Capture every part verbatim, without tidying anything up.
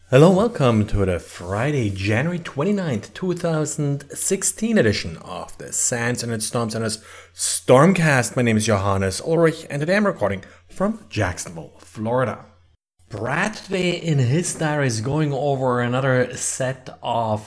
Hello, welcome to the Friday, January twenty-ninth, two thousand sixteen edition of the SANS Internet Storm Center's Stormcast. My name is Johannes Ulrich and today I'm recording from Jacksonville, Florida. Brad today in his diary is going over another set of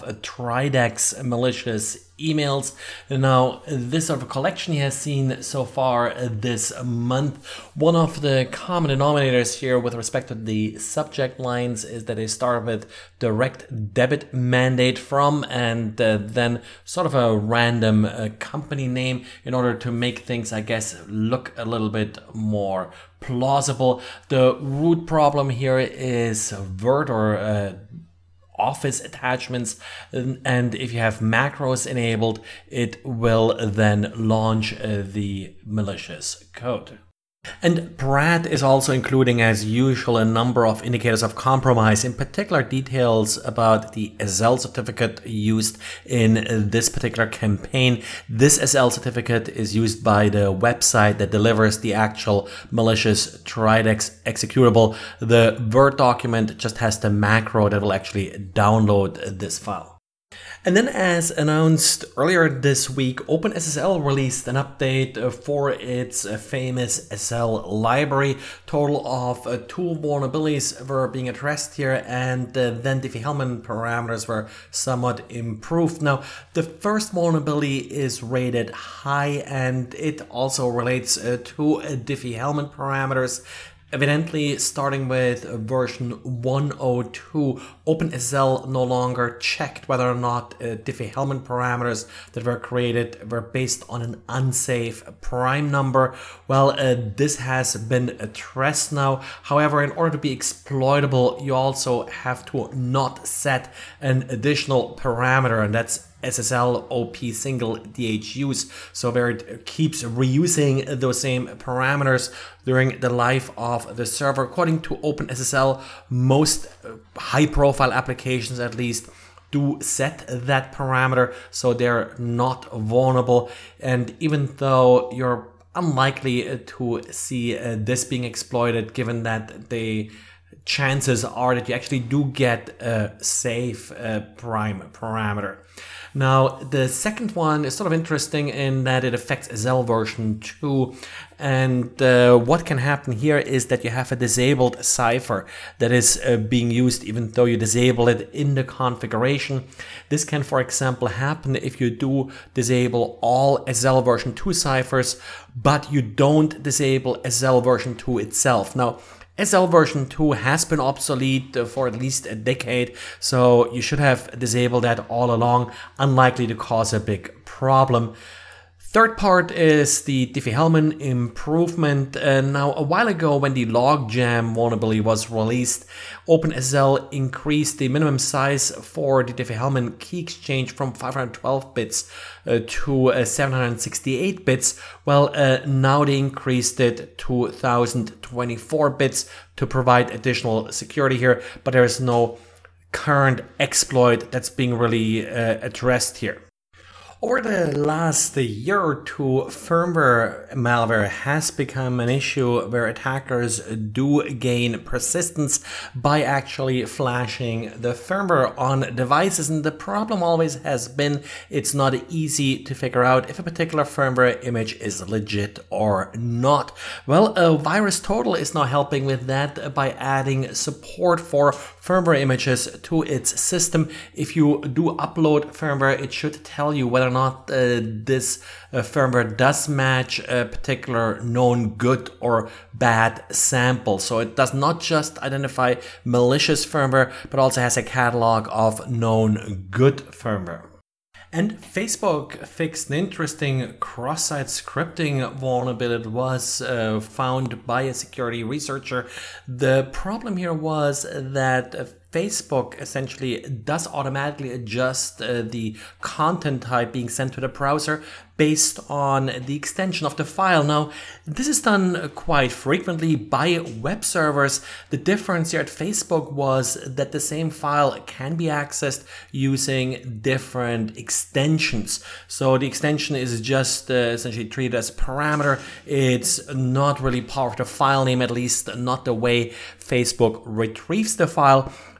Tridex malicious emails. Now, this sort of collection he has seen so far this month. One of the common denominators here with respect to the subject lines is that they start with direct debit mandate from and uh, then sort of a random uh, company name in order to make things, I guess, look a little bit more plausible. The root problem here is Word or uh, Office attachments, and if you have macros enabled, it will then launch uh, the malicious code. And Brad is also including, as usual, a number of indicators of compromise, in particular details about the S L certificate used in this particular campaign. This S L certificate is used by the website that delivers the actual malicious Tridex executable. The Word document just has the macro that will actually download this file. And then, as announced earlier this week, OpenSSL released an update for its famous S L library. Total of uh, two vulnerabilities were being addressed here, and uh, then Diffie-Hellman parameters were somewhat improved. Now, the first vulnerability is rated high, and it also relates uh, to uh, Diffie-Hellman parameters. Evidently, starting with version one oh two, OpenSSL no longer checked whether or not uh, Diffie-Hellman parameters that were created were based on an unsafe prime number. Well, uh, this has been addressed now. However, in order to be exploitable, you also have to not set an additional parameter, and that's S S L O P single D H Us, so where it keeps reusing those same parameters during the life of the server. According to OpenSSL, most high profile applications at least do set that parameter, so they're not vulnerable. And even though you're unlikely to see uh, this being exploited, given that the chances are that you actually do get a safe uh, prime parameter. Now, the second one is sort of interesting in that it affects S L version two. And uh, what can happen here is that you have a disabled cipher that is uh, being used even though you disable it in the configuration. This can, for example, happen if you do disable all S L version two ciphers, but you don't disable S L version two itself. Now, S L version two has been obsolete for at least a decade, so you should have disabled that all along, unlikely to cause a big problem. Third part is the Diffie-Hellman improvement. Uh, now, a while ago when the logjam vulnerability was released, OpenSSL increased the minimum size for the Diffie-Hellman key exchange from five hundred twelve bits uh, to uh, seven hundred sixty-eight bits. Well, uh, now they increased it to one thousand twenty-four bits to provide additional security here, but there is no current exploit that's being really uh, addressed here. Over the last year or two, firmware malware has become an issue where attackers do gain persistence by actually flashing the firmware on devices. And the problem always has been it's not easy to figure out if a particular firmware image is legit or not. Well, uh, VirusTotal is now helping with that by adding support for firmware images to its system. If you do upload firmware, it should tell you whether or not uh, this uh, firmware does match a particular known good or bad sample. So it does not just identify malicious firmware, but also has a catalog of known good firmware. And Facebook fixed an interesting cross-site scripting vulnerability that was uh, found by a security researcher. The problem here was that uh, Facebook essentially does automatically adjust uh, the content type being sent to the browser based on the extension of the file. Now, this is done quite frequently by web servers. The difference here at Facebook was that the same file can be accessed using different extensions. So the extension is just uh, essentially treated as a parameter. It's not really part of the file name, at least not the way Facebook retrieves the file.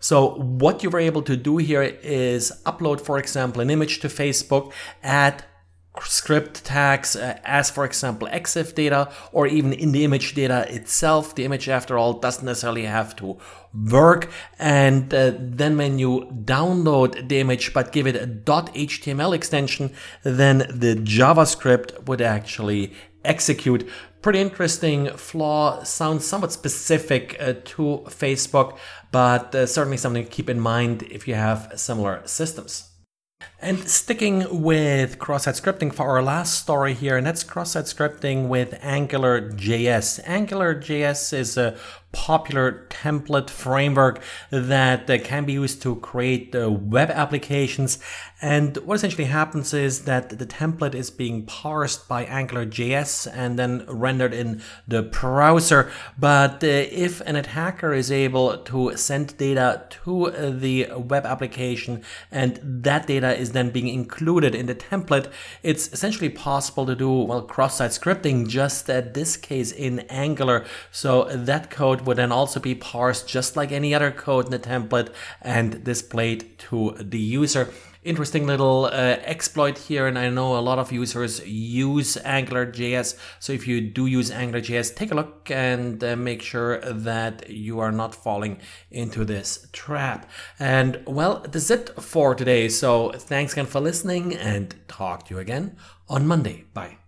So what you were able to do here is upload, for example, an image to Facebook, add script tags uh, as, for example, E X I F data, or even in the image data itself. The image, after all, doesn't necessarily have to work. And uh, then when you download the image but give it a .html extension, then the JavaScript would actually execute. Pretty interesting flaw, sounds somewhat specific uh, to Facebook, but uh, certainly something to keep in mind if you have similar systems. And sticking with cross-site scripting for our last story here, and that's cross-site scripting with Angular J S. Angular J S is a popular template framework that uh, can be used to create uh, web applications. And what essentially happens is that the template is being parsed by Angular J S and then rendered in the browser. But uh, if an attacker is able to send data to uh, the web application and that data is then being included in the template, it's essentially possible to do, well, cross-site scripting, just at this case in Angular. So that code would then also be parsed just like any other code in the template and displayed to the user. Interesting little uh, exploit here, and I know a lot of users use Angular J S. So if you do use Angular J S, take a look and uh, make sure that you are not falling into this trap. And well, that's it for today. So thanks again for listening, and talk to you again on Monday. Bye.